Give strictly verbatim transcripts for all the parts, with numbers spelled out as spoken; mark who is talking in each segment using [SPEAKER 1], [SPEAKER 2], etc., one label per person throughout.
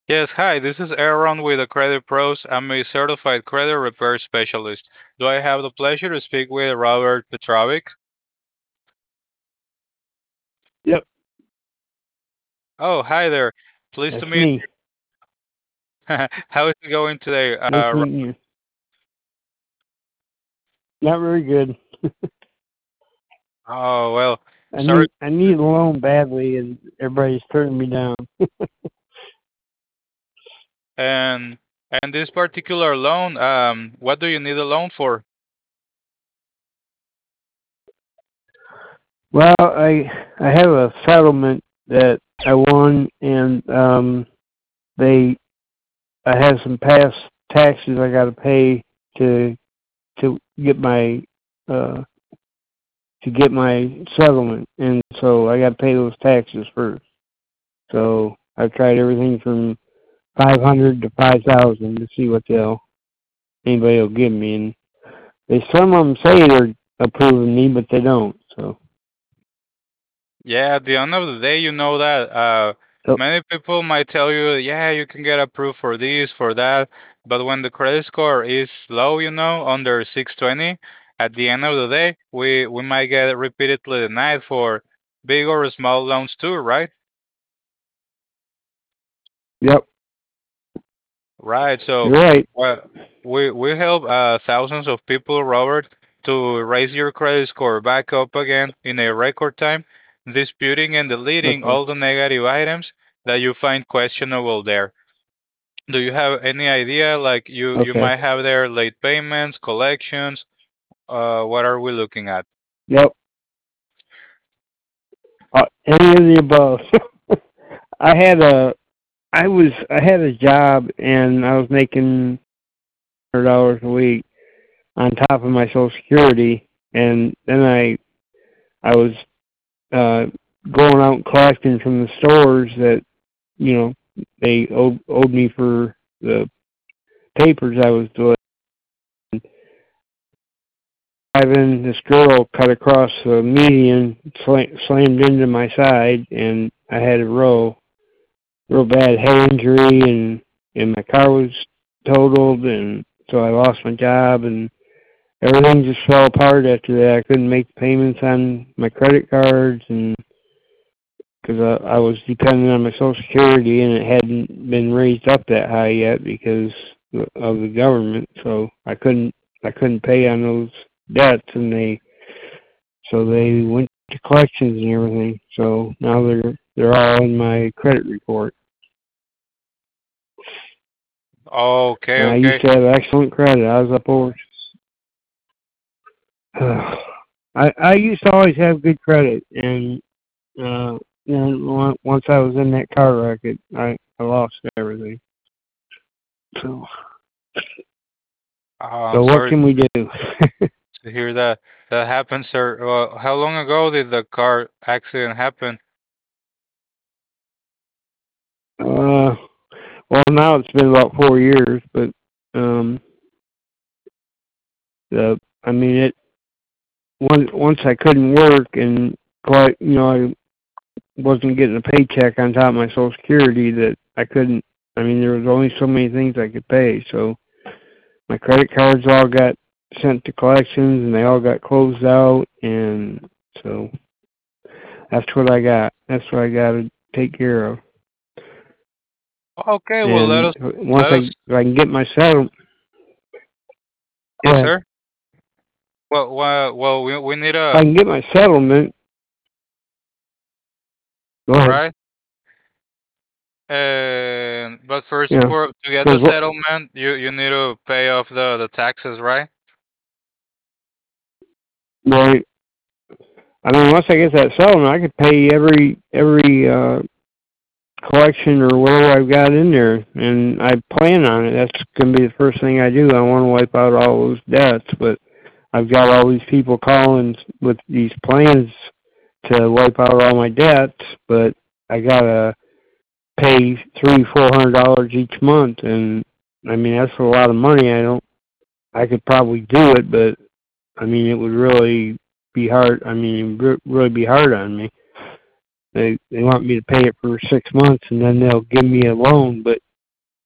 [SPEAKER 1] Yes, hi, this is Aaron with the Credit Pros. I'm a certified credit repair specialist. Do I have the pleasure to speak with Robert Petrovic?
[SPEAKER 2] Yep,
[SPEAKER 1] Oh, hi there. Pleased to
[SPEAKER 2] that's
[SPEAKER 1] meet
[SPEAKER 2] me.
[SPEAKER 1] you. How is it going today?
[SPEAKER 2] Nice
[SPEAKER 1] Uh, Ro-
[SPEAKER 2] meeting you. Not very good.
[SPEAKER 1] oh, well,
[SPEAKER 2] I
[SPEAKER 1] sorry.
[SPEAKER 2] need I need a loan badly, and everybody's turning me down.
[SPEAKER 1] And and this particular loan, um, what do you need a loan for?
[SPEAKER 2] Well, I I have a settlement that I won, and um, they I have some past taxes I got to pay to to get my uh to get my settlement, and so I got to pay those taxes first. So I've tried everything from five hundred to five thousand to see what they'll anybody will give me, and they some of them say they're approving me, but they don't. So,
[SPEAKER 1] Yeah, at the end of the day, you know that uh,
[SPEAKER 2] so
[SPEAKER 1] many people might tell you, yeah, you can get approved for this, for that, but when the credit score is low, you know, under six twenty, at the end of the day, we we might get repeatedly denied for big or small loans too, right?
[SPEAKER 2] yep,
[SPEAKER 1] Right. So,
[SPEAKER 2] you're right.
[SPEAKER 1] well, we we help uh, thousands of people, Robert, to raise your credit score back up again in a record time, disputing and deleting
[SPEAKER 2] Okay,
[SPEAKER 1] all the negative items that you find questionable there. Do you have any idea, like you you
[SPEAKER 2] okay,
[SPEAKER 1] might have there late payments, collections? Uh, what are we looking at?
[SPEAKER 2] yep. Uh, any of the above. I had a, I was, I had a job, and I was making hundred dollars a week on top of my Social Security, and then I, I was uh, going out and collecting from the stores that you know they owed, owed me for the papers I was doing. Driving, this girl cut across the median, sla- slammed into my side, and I had a real, real bad head injury, and and my car was totaled, and so I lost my job, and everything just fell apart after that. I couldn't make payments on my credit cards, and because I, I was dependent on my Social Security, and it hadn't been raised up that high yet because of the government, so I couldn't I couldn't pay on those debts, and they so they went to collections and everything. So now they're they're all in my credit report.
[SPEAKER 1] Okay,
[SPEAKER 2] And I used
[SPEAKER 1] okay.
[SPEAKER 2] to have excellent credit. I was up over. I I used to always have good credit, and uh, then once I was in that car wreck, it, I I lost everything. So
[SPEAKER 1] Uh, I'm
[SPEAKER 2] so what
[SPEAKER 1] sorry
[SPEAKER 2] can we do?
[SPEAKER 1] to hear that that happened, sir. Well, how long ago did the car accident happen?
[SPEAKER 2] uh, well now it's been about four years, but um, the I mean it once once I couldn't work and quite you know I wasn't getting a paycheck on top of my Social Security that I couldn't. I mean, there was only so many things I could pay. So my credit cards all got sent to collections, and they all got closed out, and so that's what I got. That's what I got to take care of.
[SPEAKER 1] Okay, well let
[SPEAKER 2] And
[SPEAKER 1] us
[SPEAKER 2] once
[SPEAKER 1] let
[SPEAKER 2] I
[SPEAKER 1] us.
[SPEAKER 2] if I can get my settlement, go
[SPEAKER 1] Yes,
[SPEAKER 2] ahead.
[SPEAKER 1] sir. Well, well, well we we need
[SPEAKER 2] If I
[SPEAKER 1] a
[SPEAKER 2] can get my settlement, go ahead.
[SPEAKER 1] right. And but first,
[SPEAKER 2] Yeah,
[SPEAKER 1] for to get the
[SPEAKER 2] because
[SPEAKER 1] settlement, you you need to pay off the the taxes, right?
[SPEAKER 2] right. I mean, once I get that settlement, I could pay every every uh, collection or whatever I've got in there, and I plan on it. That's going to be the first thing I do. I want to wipe out all those debts, but I've got all these people calling with these plans to wipe out all my debts, but I gotta pay three, four hundred dollars each month, and I mean that's a lot of money. I don't. I could probably do it, but I mean it would really be hard. I mean, it would really be hard on me. They they want me to pay it for six months, and then they'll give me a loan, but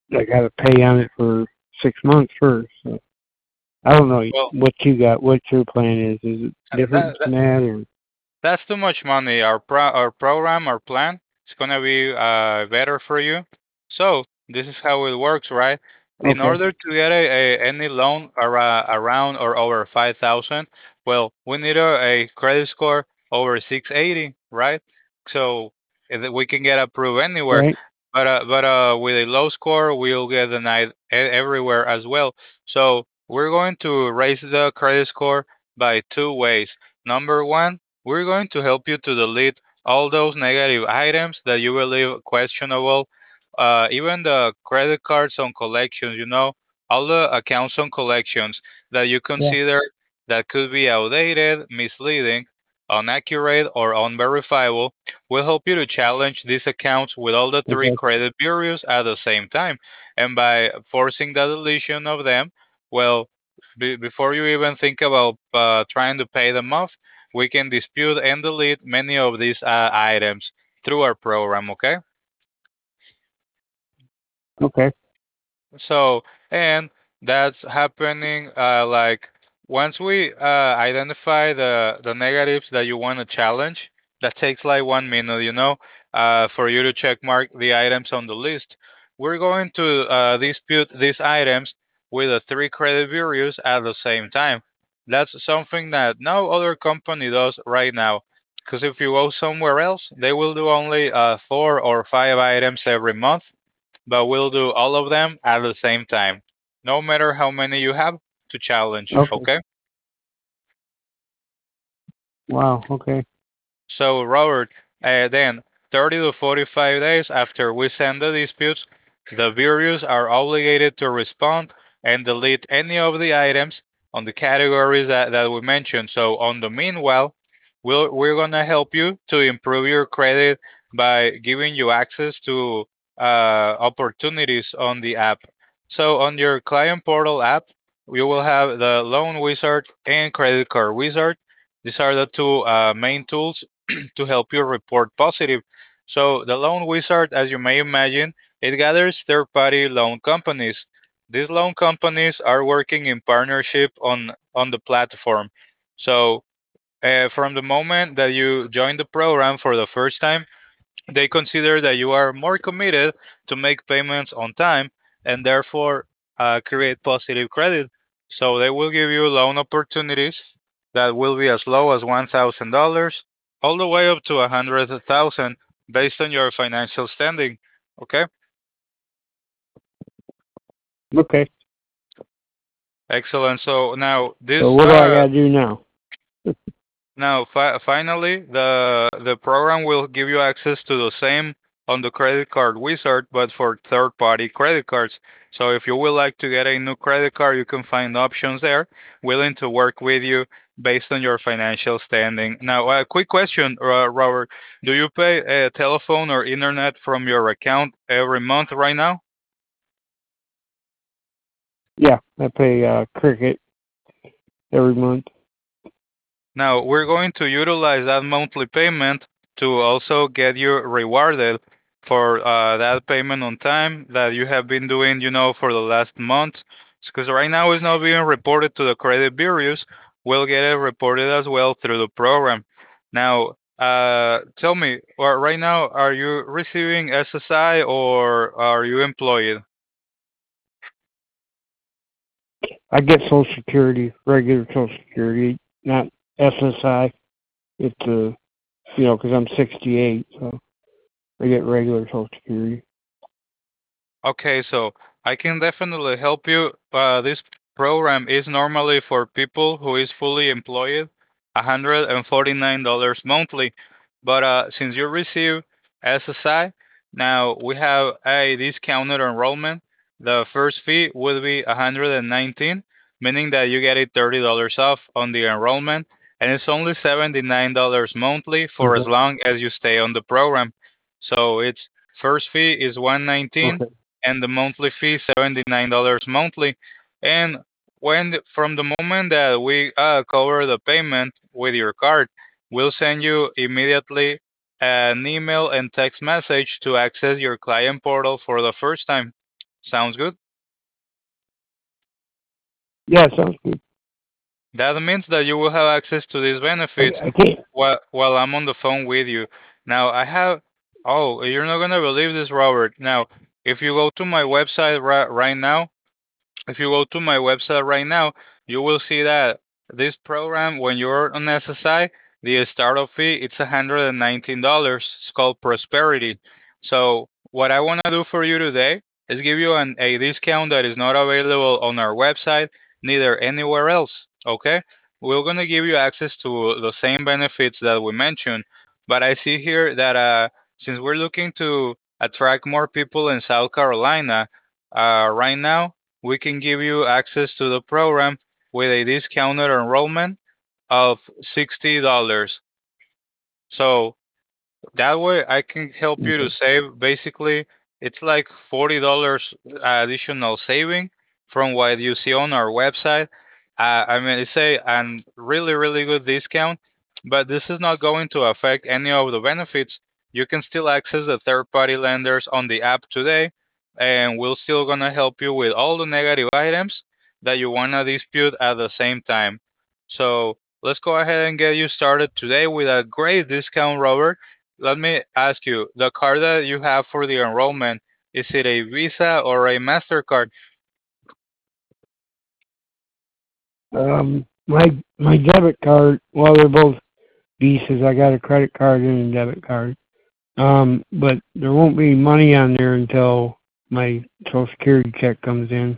[SPEAKER 2] I got to pay on it for six months first. So I don't know
[SPEAKER 1] Well,
[SPEAKER 2] what you got. What your plan is? Is it different
[SPEAKER 1] that, that
[SPEAKER 2] from that, or
[SPEAKER 1] that's too much money. Our pro our program, our plan is gonna be uh better for you. So this is how it works, right? In
[SPEAKER 2] okay,
[SPEAKER 1] order to get a, a any loan ara around or over five thousand, well, we need a, a credit score over six eighty, right? So if we can get approved anywhere.
[SPEAKER 2] right?
[SPEAKER 1] But uh, but uh, with a low score, we'll get denied e- everywhere as well. So we're going to raise the credit score by two ways. Number one, we're going to help you to delete all those negative items that you believe questionable. Uh, even the credit cards on collections, you know, all the accounts on collections that you
[SPEAKER 2] Yeah.
[SPEAKER 1] consider that could be outdated, misleading, inaccurate, or unverifiable. We'll help you to challenge these accounts with all the three
[SPEAKER 2] Okay.
[SPEAKER 1] credit bureaus at the same time. And by forcing the deletion of them, well, be, before you even think about uh, trying to pay them off, we can dispute and delete many of these uh, items through our program, okay?
[SPEAKER 2] Okay.
[SPEAKER 1] So, and that's happening uh, like once we uh, identify the, the negatives that you want to challenge, that takes like one minute, you know, uh, for you to check mark the items on the list. We're going to uh, dispute these items with the three credit bureaus at the same time. That's something that no other company does right now. Because if you go somewhere else, they will do only uh, four or five items every month, but we'll do all of them at the same time, no matter how many you have to challenge.
[SPEAKER 2] Okay.
[SPEAKER 1] Okay?
[SPEAKER 2] Wow. Okay.
[SPEAKER 1] So, Robert, uh, then thirty to forty-five days after we send the disputes, the bureaus are obligated to respond and delete any of the items on the categories that, that we mentioned. So, on the meanwhile, we'll, we're going to help you to improve your credit by giving you access to uh, opportunities on the app. So, on your client portal app, you will have the Loan Wizard and Credit Card Wizard. These are the two uh, main tools to help you report positive. So the loan wizard, as you may imagine, it gathers third-party loan companies. These loan companies are working in partnership on on the platform. So uh, from the moment that you join the program for the first time, they consider that you are more committed to make payments on time and therefore uh, create positive credit. So they will give you loan opportunities that will be as low as one thousand dollars all the way up to one hundred thousand based on your financial standing. Okay,
[SPEAKER 2] Okay.
[SPEAKER 1] excellent. So now
[SPEAKER 2] So
[SPEAKER 1] this
[SPEAKER 2] what do I
[SPEAKER 1] uh,
[SPEAKER 2] got to do now?
[SPEAKER 1] Now, fi- finally, the the program will give you access to the same on the credit card wizard, but for third-party credit cards. So if you would like to get a new credit card, you can find options there, willing to work with you based on your financial standing. Now, a quick question, uh, Robert: do you pay a telephone or internet from your account every month right now?
[SPEAKER 2] Yeah, I pay uh, Cricket every month.
[SPEAKER 1] Now, we're going to utilize that monthly payment to also get you rewarded for uh, that payment on time that you have been doing, you know, for the last month. Because right now it's not being reported to the credit bureaus. We'll get it reported as well through the program. Now, uh, tell me, or right now, are you receiving S S I or are you employed?
[SPEAKER 2] I get Social Security, regular Social Security, not S S I. It's uh, you know, because I'm sixty-eight, so I get regular Social Security.
[SPEAKER 1] Okay, so I can definitely help you. Uh, this program is normally for people who is fully employed, one hundred forty-nine dollars monthly. But uh, since you receive S S I, now we have a discounted enrollment. The first fee will be one hundred nineteen, meaning that you get it thirty dollars off on the enrollment, and it's only seventy-nine dollars monthly for as
[SPEAKER 2] Okay.
[SPEAKER 1] long as you stay on the program. So it's first fee is one hundred nineteen
[SPEAKER 2] Okay.
[SPEAKER 1] and the monthly fee seventy-nine dollars monthly. And when from the moment that we uh, cover the payment with your card, we'll send you immediately an email and text message to access your client portal for the first time. Sounds good.
[SPEAKER 2] Yeah, sounds good.
[SPEAKER 1] That means that you will have access to these
[SPEAKER 2] I,
[SPEAKER 1] benefits
[SPEAKER 2] I can't.
[SPEAKER 1] while while I'm on the phone with you. Now I have. Oh, you're not gonna believe this, Robert. Now, if you go to my website right right now, if you go to my website right now, you will see that this program, when you're on S S I, the startup fee it's one hundred nineteen dollars. It's called Prosperity. So what I want to do for you today is give you an, a discount that is not available on our website, neither anywhere else. Okay, we're gonna give you access to the same benefits that we mentioned, but I see here that uh, since we're looking to attract more people in South Carolina, uh, right now we can give you access to the program with a discounted enrollment of sixty dollars. So that way I can help you to
[SPEAKER 2] Okay.
[SPEAKER 1] save. Basically, it's like forty dollars additional saving from what you see on our website. Uh, I mean, it's a and really, really good discount, but this is not going to affect any of the benefits. You can still access the third-party lenders on the app today, and we're still gonna help you with all the negative items that you wanna dispute at the same time. So let's go ahead and get you started today with a great discount, Robert. Let me ask you, the card that you have for the enrollment, is it a Visa or a MasterCard?
[SPEAKER 2] Um, my my debit card. Well, they're both Visas. I got a credit card and a debit card. Um, but there won't be money on there until my Social Security check comes in.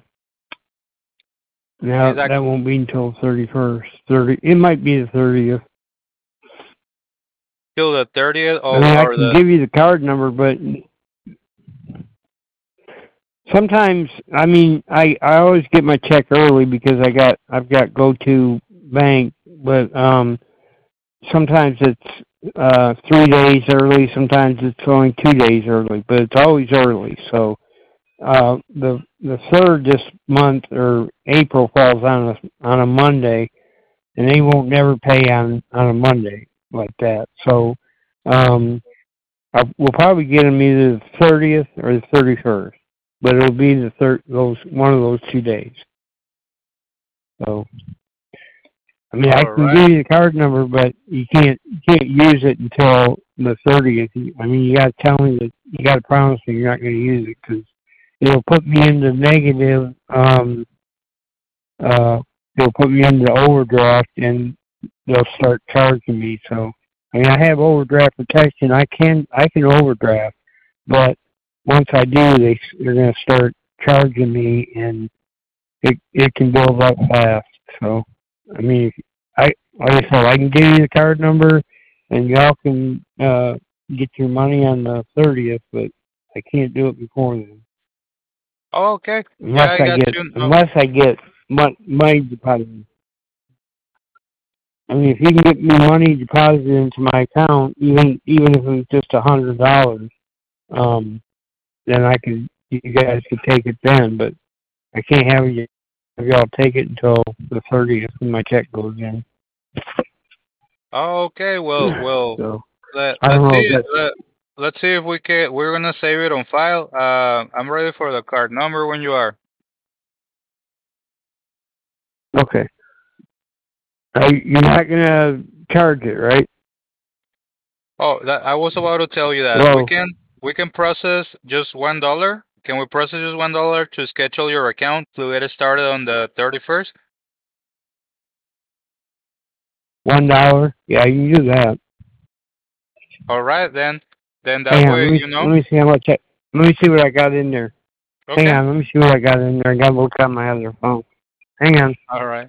[SPEAKER 2] Now
[SPEAKER 1] Is that
[SPEAKER 2] that won't be until thirty first. Thirty. It might be the thirtieth.
[SPEAKER 1] till the thirtieth
[SPEAKER 2] I
[SPEAKER 1] or,
[SPEAKER 2] mean, I
[SPEAKER 1] or
[SPEAKER 2] can
[SPEAKER 1] the
[SPEAKER 2] give you the card number, but sometimes, I mean, I I always get my check early because I got I've got Go To Bank, but um, sometimes it's uh three days early, sometimes it's only two days early, but it's always early. So uh, the the third this month or April falls on a on a Monday, and they won't never pay on on a Monday like that. So um, I, we'll probably get them either the thirtieth or the thirty first, but it'll be the third those one of those two days. So I mean, I
[SPEAKER 1] all
[SPEAKER 2] can
[SPEAKER 1] right.
[SPEAKER 2] give you the card number, but you can't you can't use it until the thirtieth. I mean, you got to tell me that you got to promise me you're not going to use it because it'll put me into negative. Um, uh, it'll put me into overdraft, and they'll start charging me. So, I mean, I have overdraft protection. I can I can overdraft, but once I do, they they're going to start charging me, and it it can build up fast. So, I mean, I like I said, I can give you the card number, and y'all can uh, get your money on the thirtieth, but I can't do it before then,
[SPEAKER 1] Oh, okay. Yeah,
[SPEAKER 2] unless
[SPEAKER 1] I
[SPEAKER 2] I
[SPEAKER 1] got
[SPEAKER 2] get
[SPEAKER 1] you. No.
[SPEAKER 2] unless I get mon- money deposited. I mean, if you can get me money deposited into my account, even even if it's just a hundred dollars, um, then I could you guys could take it then. But I can't have you have y'all take it until the thirtieth when my check goes in.
[SPEAKER 1] Oh, okay. Well, well.
[SPEAKER 2] So
[SPEAKER 1] Let
[SPEAKER 2] I don't
[SPEAKER 1] Let's
[SPEAKER 2] know if
[SPEAKER 1] see.
[SPEAKER 2] that's
[SPEAKER 1] Let Let's see if we can. We're gonna save it on file. Uh, I'm ready for the card number when you are.
[SPEAKER 2] okay. Are, you're not gonna charge it, right?
[SPEAKER 1] Oh, that I was about to tell you that we
[SPEAKER 2] Hello,
[SPEAKER 1] can we can process just one dollar. Can we process just one dollar to schedule your account to get it started on the thirty first?
[SPEAKER 2] one dollar. Yeah, you can do that.
[SPEAKER 1] All right, then. Then that
[SPEAKER 2] Hang on,
[SPEAKER 1] way,
[SPEAKER 2] let me
[SPEAKER 1] you
[SPEAKER 2] let
[SPEAKER 1] know.
[SPEAKER 2] me see how much. I, let me see what I got in there. Hang
[SPEAKER 1] Okay.
[SPEAKER 2] on, let me see what I got in there. I gotta look on my other phone. Hang on.
[SPEAKER 1] All right.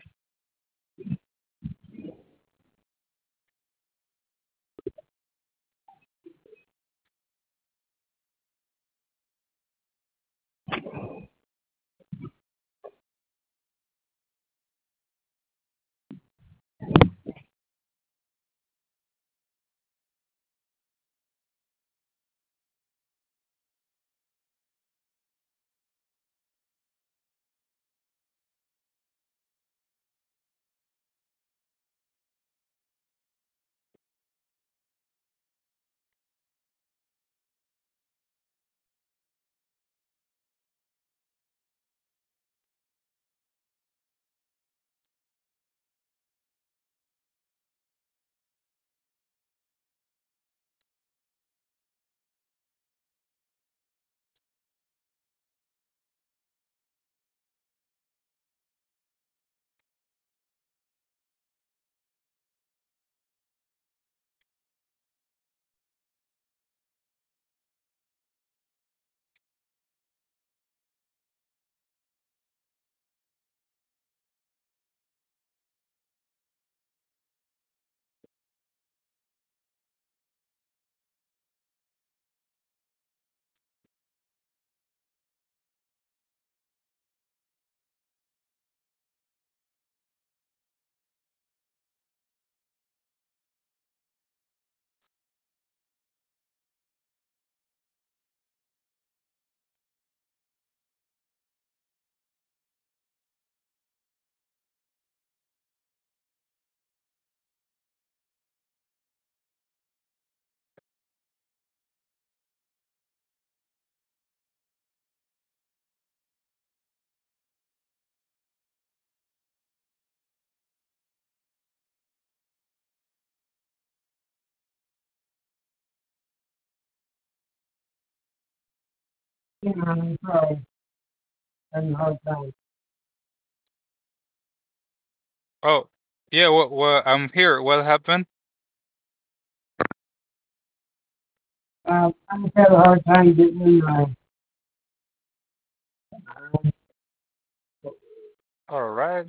[SPEAKER 2] Yeah, I'm sorry. Having a hard time.
[SPEAKER 1] Oh, yeah. What? What? I'm here. What happened?
[SPEAKER 2] Um, I just have a hard time getting in my.
[SPEAKER 1] All right.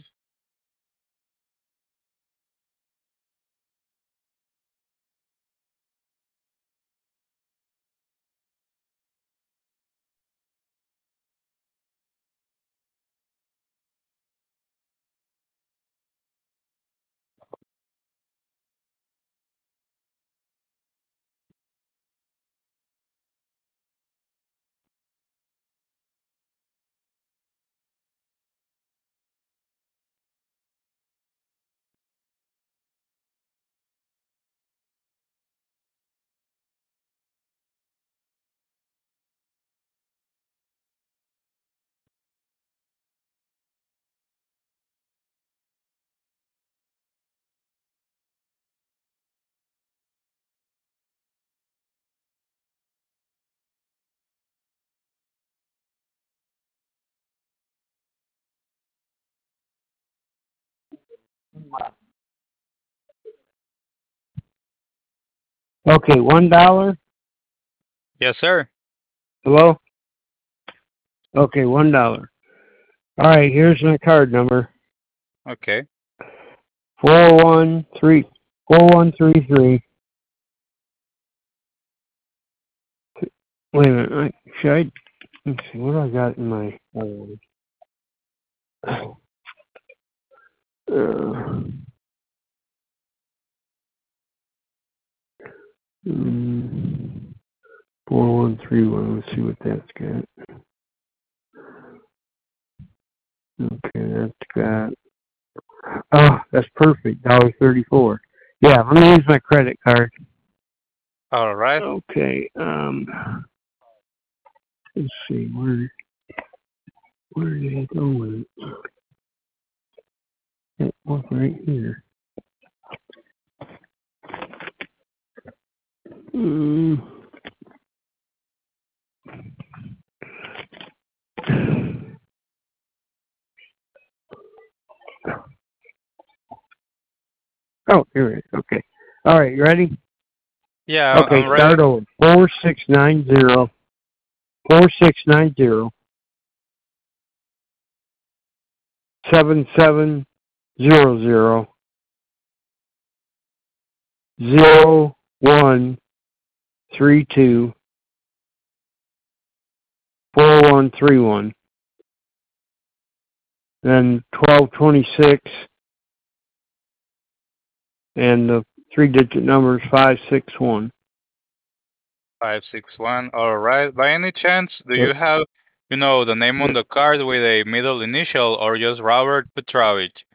[SPEAKER 2] Okay, one dollar.
[SPEAKER 1] Yes, sir.
[SPEAKER 2] Hello. Okay, one dollar. All right, here's my card number:
[SPEAKER 1] Okay.
[SPEAKER 2] four one three four one three three. Wait a minute. I- Should I? Let's see. What do I got in my? Uh, uh, mm, four one three one. Let's see what that's got. Okay, that's got. Oh, that's perfect. Dollar thirty four. Yeah, let me use my credit card.
[SPEAKER 1] All right.
[SPEAKER 2] Okay. Um. Let's see. Where where did I go with it? It was right here. Mm. Oh, here it is. Okay. All right. You ready?
[SPEAKER 1] Yeah, I-
[SPEAKER 2] Okay.
[SPEAKER 1] I'm ready.
[SPEAKER 2] Start over. Four six nine zero. Four six nine zero. Seven seven zero zero. Zero one three two. Four one three one. Then twelve twenty six. And the three digit number is five six one.
[SPEAKER 1] Five six one. All right. By any chance, do
[SPEAKER 2] Yep.
[SPEAKER 1] you have, you know, the name on
[SPEAKER 2] Yep.
[SPEAKER 1] the card with a middle initial or just Robert Petrovich?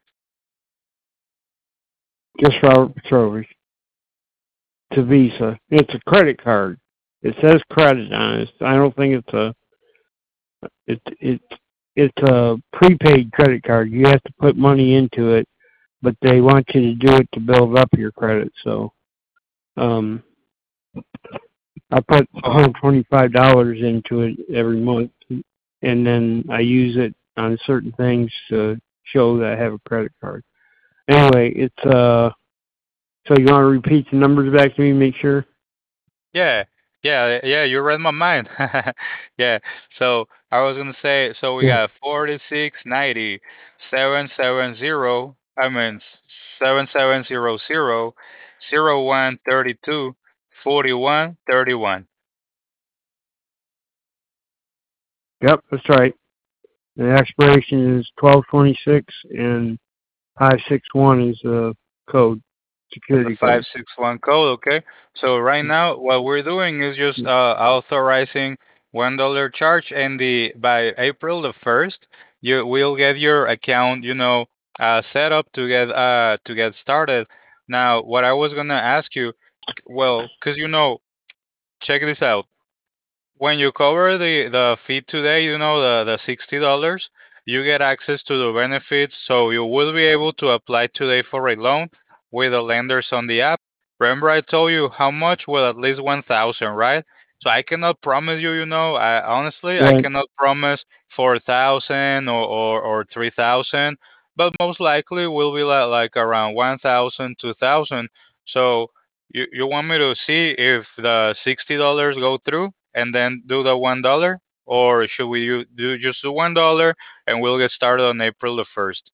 [SPEAKER 2] Just Robert Petrovich to Visa. It's a credit card. It says credit on it. I don't think it's a it it it's a prepaid credit card. You have to put money into it, but they want you to do it to build up your credit. So um I put one
[SPEAKER 1] Oh,
[SPEAKER 2] hundred twenty-five dollars into it every month, and then I use it on certain things to show that I have a credit card. Anyway, it's uh. So you want to repeat the numbers back to me? Make sure.
[SPEAKER 1] yeah. Yeah, yeah, you read my mind. Yeah. So I was gonna say, so we
[SPEAKER 2] Yeah.
[SPEAKER 1] got forty six ninety, seven seven zero, I mean seven seven zero zero, zero one thirty two, forty one thirty one.
[SPEAKER 2] Yep, that's right. The expiration is twelve twenty six, and five six one is the code,
[SPEAKER 1] The
[SPEAKER 2] security code.
[SPEAKER 1] five six one code, okay? So right now what we're doing is just uh, authorizing one dollar charge, and the by April the first, you will get your account, you know, uh, set up to get uh to get started. Now, what I was gonna ask you, well, because you know, check this out. When you cover the the fee today, you know, the the sixty dollars, you get access to the benefits, so you will be able to apply today for a loan with the lenders on the app. Remember, I told you how much? Well, at least one thousand, right? So I cannot promise you, you know, I honestly I
[SPEAKER 2] Right.
[SPEAKER 1] cannot promise four thousand or, or, or three thousand, but most likely will be like, like around one thousand, two thousand. So you, you want me to see if the sixty dollars go through and then do the one dollar, or should we u- do just the one dollar and we'll get started on April the first?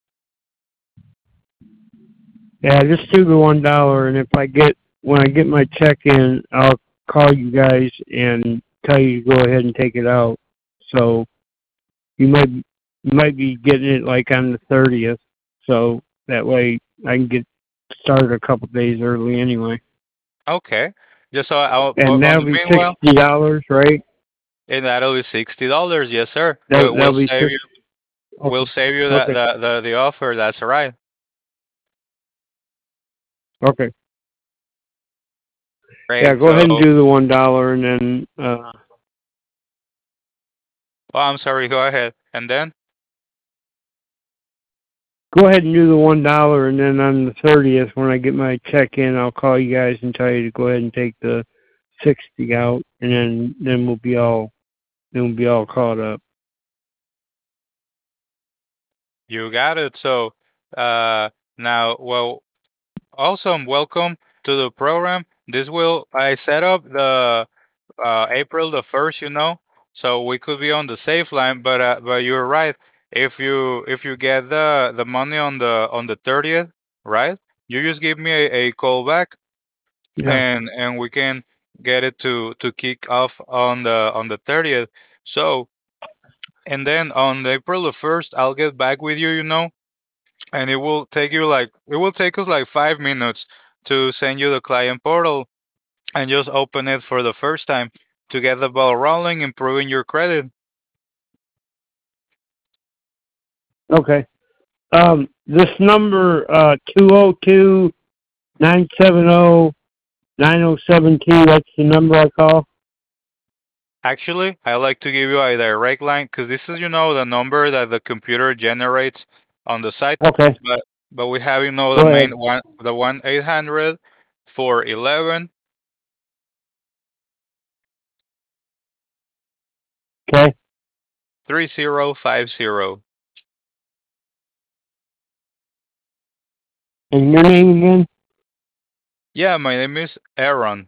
[SPEAKER 2] Yeah, just do the one dollar, and if I get when I get my check in, I'll call you guys and tell you to go ahead and take it out. So you might you might be getting it like on the thirtieth, so that way I can get started a couple days early anyway.
[SPEAKER 1] Okay. Just so I'll,
[SPEAKER 2] And
[SPEAKER 1] but on
[SPEAKER 2] that'll
[SPEAKER 1] the
[SPEAKER 2] be
[SPEAKER 1] meanwhile,
[SPEAKER 2] sixty dollars, right?
[SPEAKER 1] and that'll be sixty dollars. Yes, sir.
[SPEAKER 2] That
[SPEAKER 1] We'll, we'll
[SPEAKER 2] that'll be
[SPEAKER 1] save
[SPEAKER 2] six.
[SPEAKER 1] you. We'll
[SPEAKER 2] Okay,
[SPEAKER 1] save you that
[SPEAKER 2] okay,
[SPEAKER 1] the, the the offer. That's right.
[SPEAKER 2] okay. Yeah,
[SPEAKER 1] Great.
[SPEAKER 2] go ahead and
[SPEAKER 1] So,
[SPEAKER 2] do the one dollar, and then uh,
[SPEAKER 1] oh, I'm sorry. Go ahead. And then,
[SPEAKER 2] go ahead and do the one dollar, and then on the thirtieth, when I get my check in, I'll call you guys and tell you to go ahead and take the sixty out, and then then we'll be all then we'll be all caught up.
[SPEAKER 1] you got it. So, uh, now, well, awesome. Welcome to the program. This will I set up the uh, April the first. You know, so we could be on the safe line. But uh, but you're right. If you if you get the the money on the on the thirtieth, right? You just give me a, a call back,
[SPEAKER 2] Yeah.
[SPEAKER 1] and and we can get it to to kick off on the on the thirtieth. So, and then on April the first, I'll get back with you, you know, and it will take you like it will take us like five minutes to send you the client portal and just open it for the first time to get the ball rolling, improving your credit.
[SPEAKER 2] Okay. Um, this number uh two oh two nine seven oh nine oh seven two. That's the number I call.
[SPEAKER 1] Actually, I like to give you a direct line because this is, you know, the number that the computer generates on the site.
[SPEAKER 2] Okay.
[SPEAKER 1] But but we have, you know, the
[SPEAKER 2] Go
[SPEAKER 1] main
[SPEAKER 2] ahead.
[SPEAKER 1] one, the one eight hundred for eleven
[SPEAKER 2] Okay.
[SPEAKER 1] three zero five zero.
[SPEAKER 2] And your name again?
[SPEAKER 1] Yeah, my name is Aaron.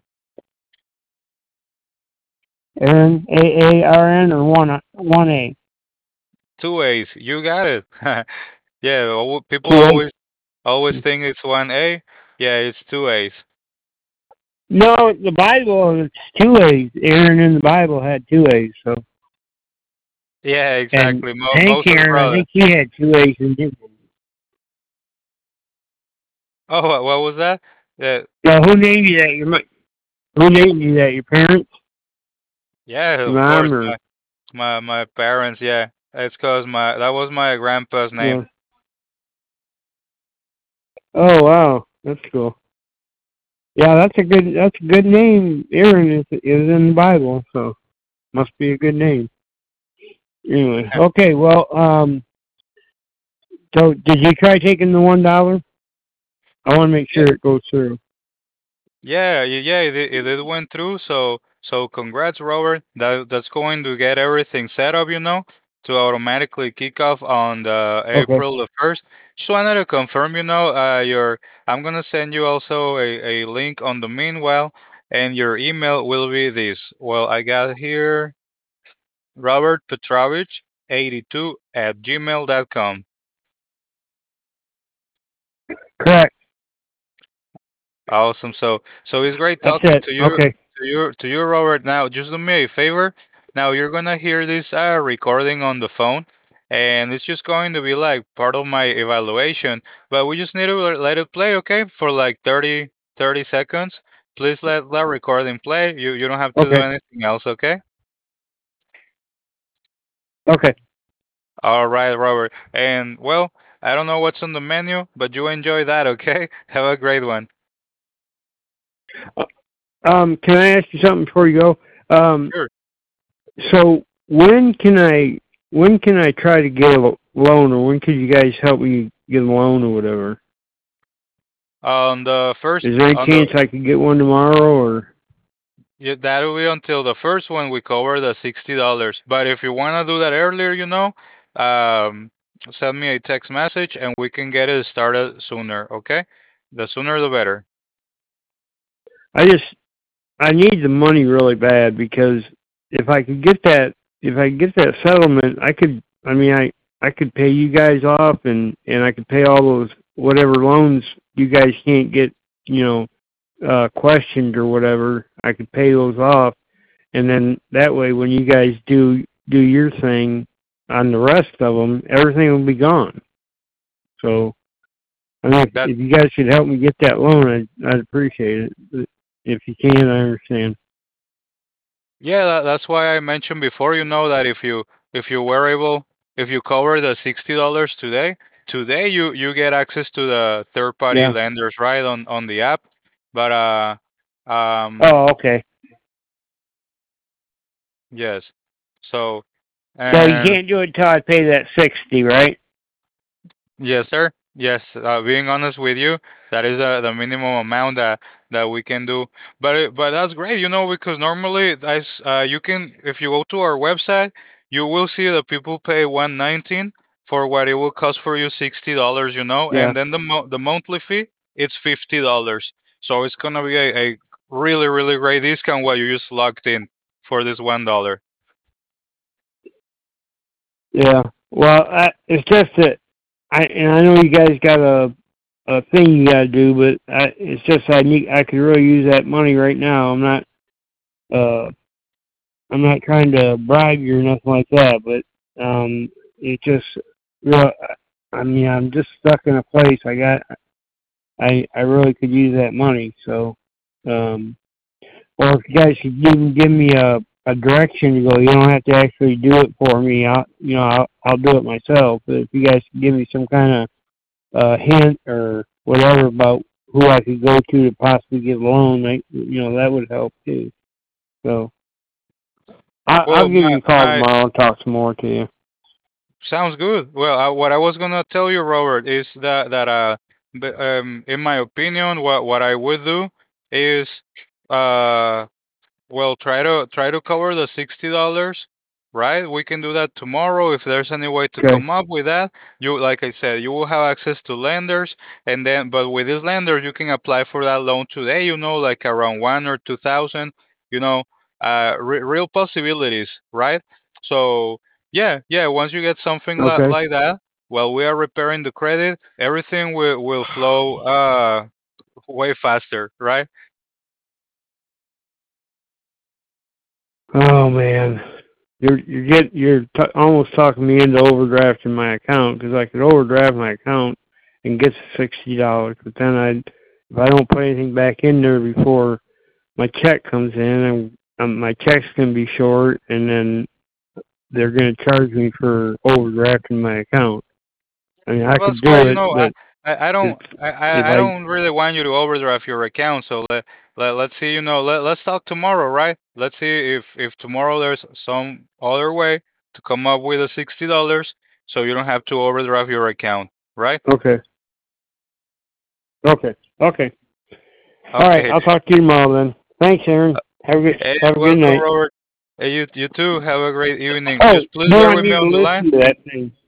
[SPEAKER 2] Aaron. A A R N or one one A.
[SPEAKER 1] Two A's. You got it. Yeah, al- people
[SPEAKER 2] Two A.
[SPEAKER 1] always always think it's one A. Yeah, it's two A's.
[SPEAKER 2] No, the Bible it's two A's. Aaron in the Bible had two A's. So
[SPEAKER 1] Yeah,
[SPEAKER 2] and
[SPEAKER 1] exactly. Mo-
[SPEAKER 2] Hank
[SPEAKER 1] Moses'
[SPEAKER 2] Aaron, I
[SPEAKER 1] brother.
[SPEAKER 2] think he had two A's in his.
[SPEAKER 1] Oh, what, what was that? Yeah,
[SPEAKER 2] Now, who named you that? Your mo- who named you that? Your parents,
[SPEAKER 1] yeah,
[SPEAKER 2] your
[SPEAKER 1] of course.
[SPEAKER 2] mom, or
[SPEAKER 1] My my my parents. Yeah, it's cause my that was my grandpa's name.
[SPEAKER 2] yeah? Oh wow, that's cool. Yeah, that's a good that's a good name. Aaron is is in the Bible, so must be a good name. Anyway, okay. Well, um, so did you try taking the one dollar? I want to make
[SPEAKER 1] Yeah,
[SPEAKER 2] sure it goes through.
[SPEAKER 1] yeah, yeah, yeah. It, it it went through. So so congrats, Robert. That that's going to get everything set up. You know, to automatically kick off on the
[SPEAKER 2] Okay.
[SPEAKER 1] April the first. Just wanted to confirm. You know, uh, your I'm gonna send you also a a link on the meanwhile, and your email will be this. Well, I got here Robert Petrovich eighty-two at gmail dot com.
[SPEAKER 2] Correct.
[SPEAKER 1] Awesome. So so it's great
[SPEAKER 2] That's
[SPEAKER 1] talking
[SPEAKER 2] it.
[SPEAKER 1] to you
[SPEAKER 2] Okay.
[SPEAKER 1] to you to you, Robert. Now just do me a favor. Now you're gonna hear this uh, recording on the phone, and it's just going to be like part of my evaluation. But we just need to le- let it play, okay, for like thirty thirty seconds. Please let that recording play. You you don't have to do
[SPEAKER 2] Okay.
[SPEAKER 1] anything else, okay?
[SPEAKER 2] Okay.
[SPEAKER 1] All right, Robert. And well, I don't know what's on the menu, but you enjoy that, okay? Have a great one.
[SPEAKER 2] Uh, Um, can I ask you something before you go? Um,
[SPEAKER 1] Sure.
[SPEAKER 2] so when can I when can I try to get a lo- loan, or when could you guys help me get a loan or whatever?
[SPEAKER 1] On the first,
[SPEAKER 2] Is there any
[SPEAKER 1] on the
[SPEAKER 2] chance I could get one tomorrow, or?
[SPEAKER 1] Yeah, that'll be until the first one we cover the sixty dollars. But if you wanna do that earlier, you know, um, send me a text message and we can get it started sooner. Okay, the sooner the better.
[SPEAKER 2] I just I need the money really bad because if I could get that if I could get that settlement, I could. I mean, I I could pay you guys off, and and I could pay all those whatever loans you guys can't get, you know, uh, questioned or whatever. I could pay those off, and then that way, when you guys do do your thing on the rest of them, everything will be gone. So, I mean, if,
[SPEAKER 1] That
[SPEAKER 2] if you guys could help me get that loan, I'd, I'd appreciate it. But if you can, I understand.
[SPEAKER 1] yeah, that, that's why I mentioned before. You know that if you if you were able if you cover the sixty dollars today, today you you get access to the third party
[SPEAKER 2] Yeah.
[SPEAKER 1] lenders right on on the app. But uh, um,
[SPEAKER 2] Oh, okay.
[SPEAKER 1] yes. So
[SPEAKER 2] So you
[SPEAKER 1] and
[SPEAKER 2] can't do it until I pay that sixty, right?
[SPEAKER 1] yes, sir. Yes, uh, being honest with you, that is uh, the minimum amount that that we can do. But it, but that's great, you know, because normally that's uh, you can if you go to our website, you will see that people pay one nineteen for what it will cost for you sixty dollars, you know,
[SPEAKER 2] Yeah.
[SPEAKER 1] and then the mo the monthly fee it's fifty dollars. So it's gonna be a, a really really great discount what you just locked in for this one dollar.
[SPEAKER 2] Yeah. Well, I, it's just that I and I know you guys got a a thing you got to do, but I, it's just I need I could really use that money right now. I'm not uh I'm not trying to bribe you or nothing like that, but um it just real. I mean, I'm just stuck in a place. I got I I really could use that money. So um or if you guys could even give me a a direction to go, you don't have to actually do it for me. I'll you know I'll I'll do it myself. But if you guys could give me some kind of uh, hint or whatever about who I could go to to possibly get a loan, I, you know that would help too. So I, I'll
[SPEAKER 1] Well,
[SPEAKER 2] give
[SPEAKER 1] my
[SPEAKER 2] you a call
[SPEAKER 1] my
[SPEAKER 2] tomorrow and talk some more to you.
[SPEAKER 1] sounds good. Well, uh, what I was gonna tell you, Robert, is that that uh, b- um, in my opinion, what what I would do is uh well, try to try to cover the sixty dollars, right? We can do that tomorrow if there's any way to
[SPEAKER 2] Okay.
[SPEAKER 1] come up with that. You, like I said, you will have access to lenders, and then, but with these lenders, you can apply for that loan today. You know, like around one or two thousand. You know, uh, re real possibilities, right? So yeah, yeah. Once you get something li
[SPEAKER 2] Okay.
[SPEAKER 1] like that, while we are repairing the credit, everything will will flow uh way faster, right?
[SPEAKER 2] Oh man, you're you're get you're t- almost talking me into overdrafting my account because I could overdraft my account and get the sixty dollars, but then I if I don't put anything back in there before my check comes in, and um, my check's gonna be short, and then they're gonna charge me for overdrafting my account. I mean, I
[SPEAKER 1] Well,
[SPEAKER 2] could
[SPEAKER 1] that's why,
[SPEAKER 2] do
[SPEAKER 1] you
[SPEAKER 2] it,
[SPEAKER 1] know, I,
[SPEAKER 2] but
[SPEAKER 1] I, I
[SPEAKER 2] if
[SPEAKER 1] don't I,
[SPEAKER 2] if
[SPEAKER 1] I I
[SPEAKER 2] I
[SPEAKER 1] don't really want you to overdraft your account. So let, let let's see, you know, let let's talk tomorrow, right? Let's see if if tomorrow there's some other way to come up with the sixty dollars, so you don't have to overdraft your account, right?
[SPEAKER 2] okay, okay, okay, all right,
[SPEAKER 1] Okay.
[SPEAKER 2] I'll talk to you tomorrow then. Thanks, Aaron. Have a good
[SPEAKER 1] Hey,
[SPEAKER 2] have a good
[SPEAKER 1] welcome,
[SPEAKER 2] night.
[SPEAKER 1] Robert. Hey, you you too. Have a great evening.
[SPEAKER 2] Oh,
[SPEAKER 1] Just please
[SPEAKER 2] do
[SPEAKER 1] bear
[SPEAKER 2] I
[SPEAKER 1] with me
[SPEAKER 2] need to
[SPEAKER 1] on the line.
[SPEAKER 2] listen to that thing?